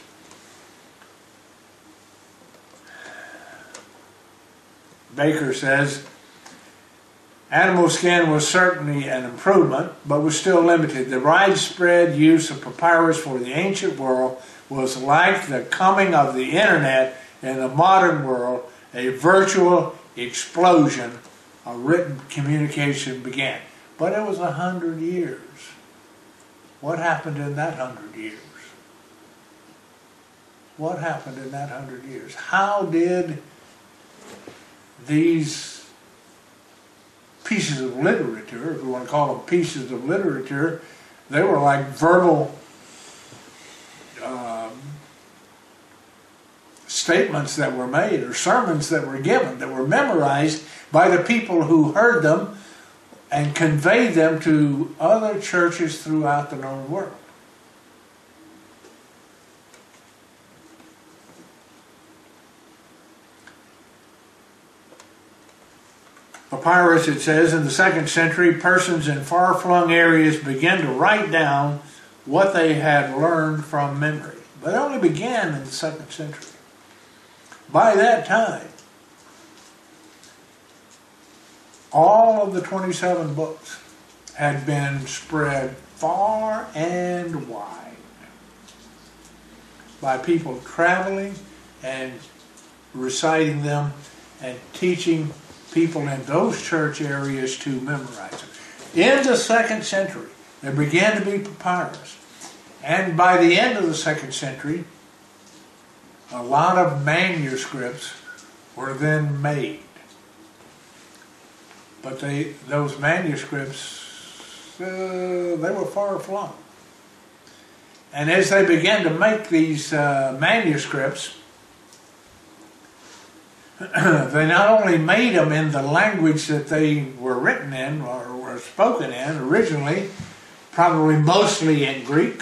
Baker says, animal skin was certainly an improvement, but was still limited. The widespread use of papyrus for the ancient world was like the coming of the internet in the modern world. A virtual explosion of written communication began. But it was a hundred years. What happened in that hundred years? What happened in that hundred years? How did these pieces of literature, if we want to call them pieces of literature, they were like verbal um, statements that were made, or sermons that were given, that were memorized by the people who heard them and conveyed them to other churches throughout the known world. Papyrus, it says, in the second century, persons in far-flung areas began to write down what they had learned from memory. But it only began in the second century. By that time, all of the twenty-seven books had been spread far and wide by people traveling and reciting them and teaching people in those church areas to memorize them. In the second century, there began to be papyrus. And by the end of the second century, a lot of manuscripts were then made. But they, those manuscripts, uh, they were far flung. And as they began to make these uh, manuscripts, they not only made them in the language that they were written in or were spoken in originally, probably mostly in Greek,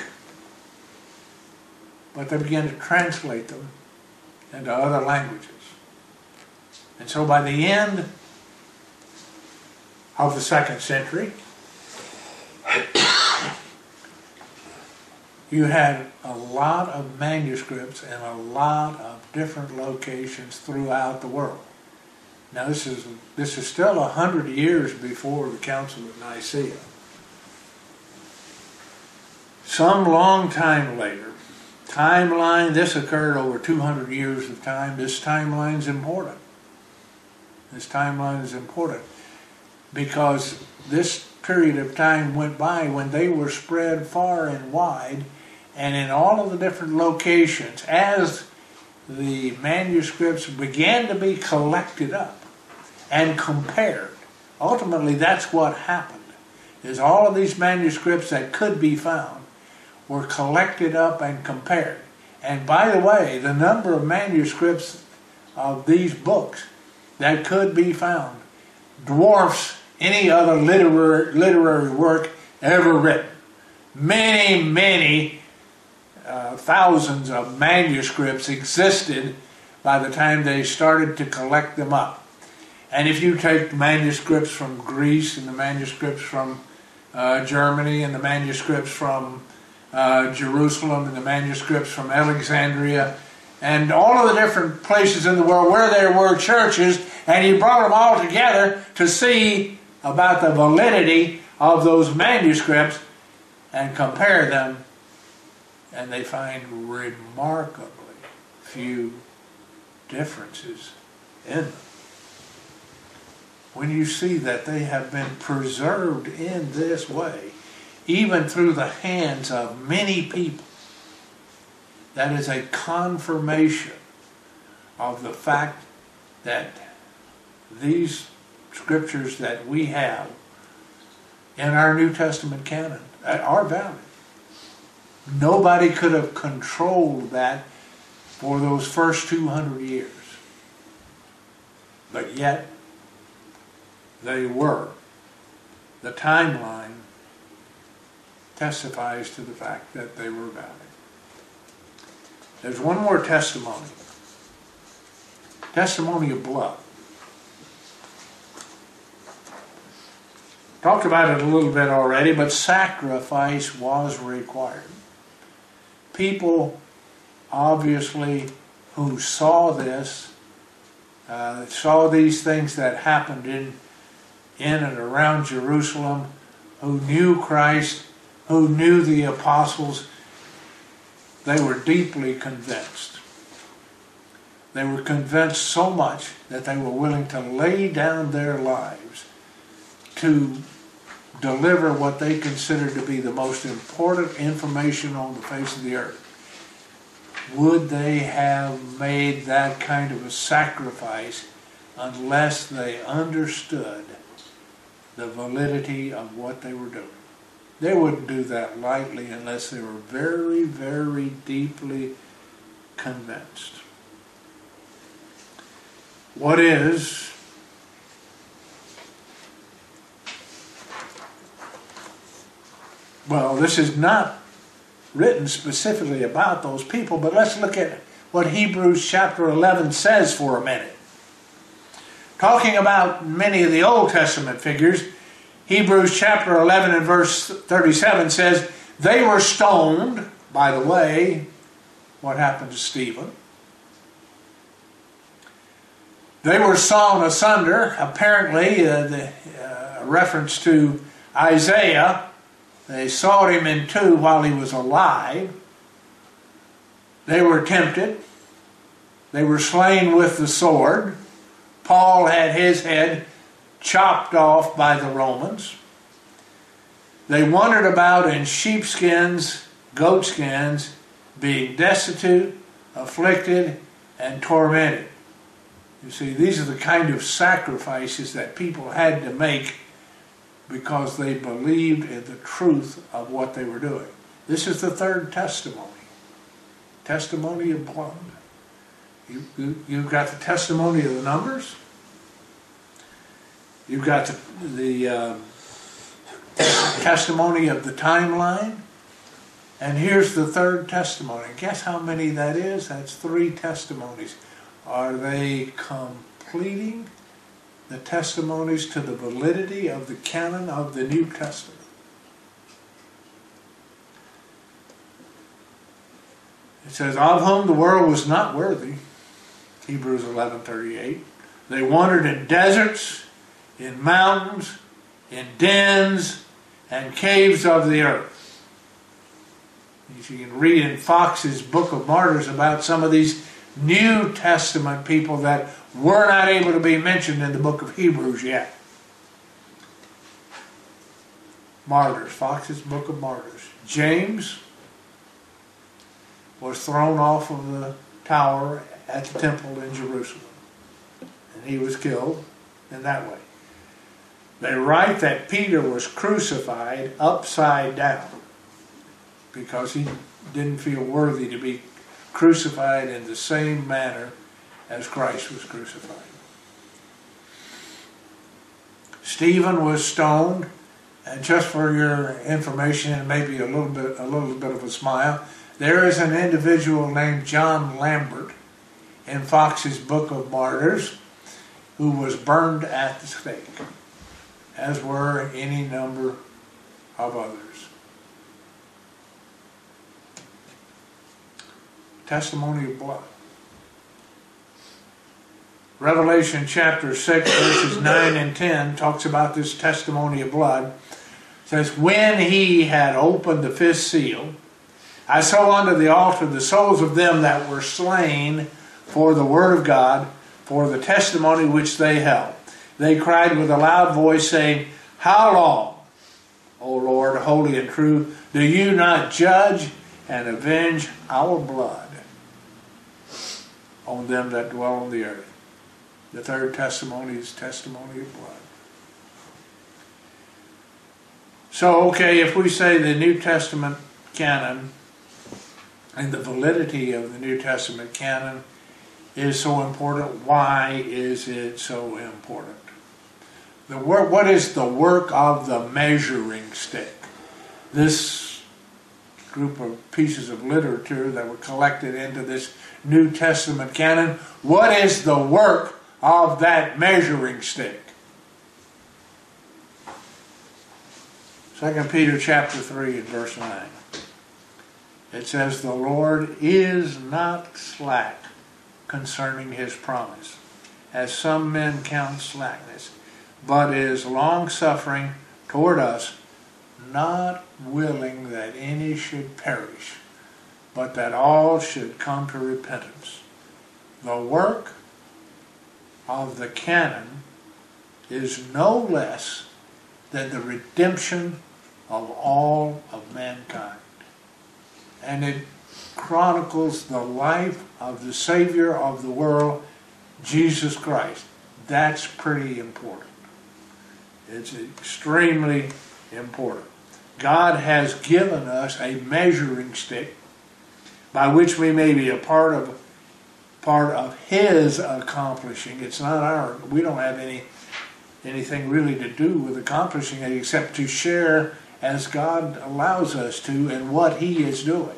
but they began to translate them into other languages. And so by the end of the second century, you had a lot of manuscripts in a lot of different locations throughout the world. Now this is this is still a hundred years before the Council of Nicaea. Some long time later, timeline, this occurred over two hundred years of time. This timeline is important. This timeline is important because this period of time went by when they were spread far and wide and in all of the different locations. As the manuscripts began to be collected up and compared, ultimately that's what happened, is all of these manuscripts that could be found were collected up and compared. And by the way, the number of manuscripts of these books that could be found dwarfs any other literary, literary work ever written. Many, many uh, thousands of manuscripts existed by the time they started to collect them up. And if you take manuscripts from Greece and the manuscripts from uh, Germany and the manuscripts from uh, Jerusalem and the manuscripts from Alexandria and all of the different places in the world where there were churches, and you brought them all together to see about the validity of those manuscripts and compare them, and they find remarkably few differences in them. when you see that they have been preserved in this way, even through the hands of many people, that is a confirmation of the fact that these scriptures that we have in our New Testament canon are valid. Nobody could have controlled that for those first two hundred years. But yet, they were. The timeline testifies to the fact that they were valid. There's one more testimony. Testimony of blood. Talked about it a little bit already, but sacrifice was required. People, obviously, who saw this, uh, saw these things that happened in, in and around Jerusalem, who knew Christ, who knew the apostles, they were deeply convinced. They were convinced so much that they were willing to lay down their lives to deliver what they considered to be the most important information on the face of the earth. Would they have made that kind of a sacrifice unless they understood the validity of what they were doing? They wouldn't do that lightly unless they were very, very deeply convinced. What is Well, this is not written specifically about those people, but let's look at what Hebrews chapter eleven says for a minute. Talking about many of the Old Testament figures, Hebrews chapter eleven and verse thirty-seven says, they were stoned. By the way, what happened to Stephen? They were sawn asunder. Apparently, uh, the uh, reference to Isaiah, they sawed him in two while he was alive. They were tempted. They were slain with the sword. Paul had his head chopped off by the Romans. They wandered about in sheepskins, goatskins, being destitute, afflicted, and tormented. You see, these are the kind of sacrifices that people had to make because they believed in the truth of what they were doing. This is the third testimony. Testimony of blood. You, you, you've got the testimony of the numbers. You've got the, the uh, testimony of the timeline. And here's the third testimony. Guess how many that is? That's three testimonies. Are they completing the testimonies to the validity of the canon of the New Testament? It says, of whom the world was not worthy, Hebrews eleven thirty-eight. They wandered in deserts, in mountains, in dens, and caves of the earth. You can read in Fox's Book of Martyrs about some of these New Testament people that were not able to be mentioned in the book of Hebrews yet. Martyrs, Fox's Book of Martyrs. James was thrown off of the tower at the temple in Jerusalem, and he was killed in that way. They write that Peter was crucified upside down because he didn't feel worthy to be crucified in the same manner as Christ was crucified. Stephen was stoned, and just for your information and maybe a little bit a little bit of a smile, there is an individual named John Lambert in Fox's Book of Martyrs who was burned at the stake, as were any number of others. Testimony of blood. Revelation chapter six, verses nine and ten talks about this testimony of blood. It says, when he had opened the fifth seal, I saw under the altar the souls of them that were slain for the word of God, for the testimony which they held. they cried with a loud voice, saying, How long, O Lord, holy and true, do you not judge and avenge our blood on them that dwell on the earth? The third testimony is testimony of blood. So, okay, if we say the New Testament canon and the validity of the New Testament canon is so important, why is it so important? The work, what is the work of the measuring stick? This group of pieces of literature that were collected into this New Testament canon, what is the work of that measuring stick? Second Peter chapter three and verse nine. It says, The Lord is not slack concerning his promise, as some men count slackness, but is long-suffering toward us, not willing that any should perish, but that all should come to repentance. The work of the canon is no less than the redemption of all of mankind. And it chronicles the life of the Savior of the world, Jesus Christ. That's pretty important. It's extremely important. God has given us a measuring stick by which we may be a part of part of His accomplishing. It's not our, we don't have any anything really to do with accomplishing it except to share as God allows us to in what He is doing.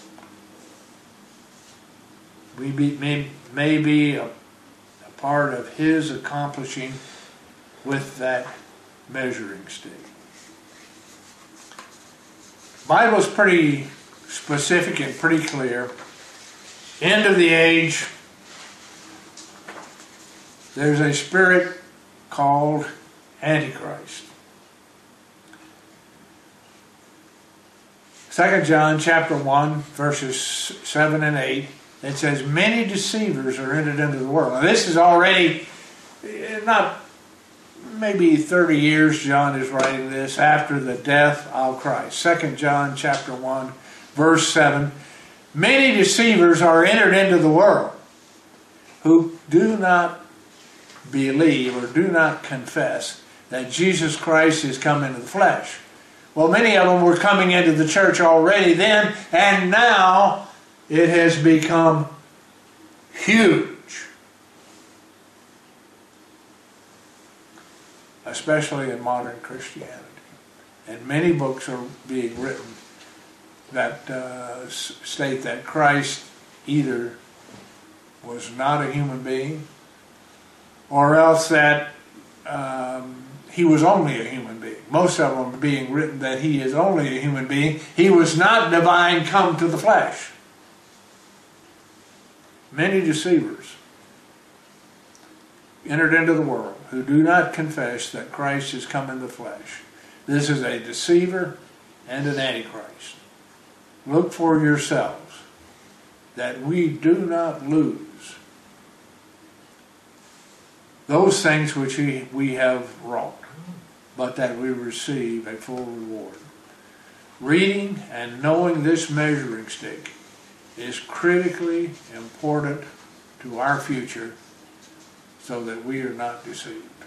We be, may, may be a, a part of His accomplishing with that measuring stick. Bible's pretty specific and pretty clear. End of the age, there's a spirit called Antichrist. Second John chapter one, verses seven and eight, it says, Many deceivers are entered into the world. Now this is already, not maybe thirty years John is writing this, after the death of Christ. Second John chapter one, verse seven, Many deceivers are entered into the world who do not believe or do not confess that Jesus Christ is come into the flesh. Well, many of them were coming into the church already then, and now it has become huge. Especially in modern Christianity. And many books are being written that uh, state that Christ either was not a human being, or else that um, he was only a human being. Most of them are being written that he is only a human being. He was not divine come to the flesh. Many deceivers entered into the world who do not confess that Christ has come in the flesh. This is a deceiver and an antichrist. Look for yourselves that we do not lose those things which we, we have wrought, but that we receive a full reward. Reading and knowing this measuring stick is critically important to our future so that we are not deceived.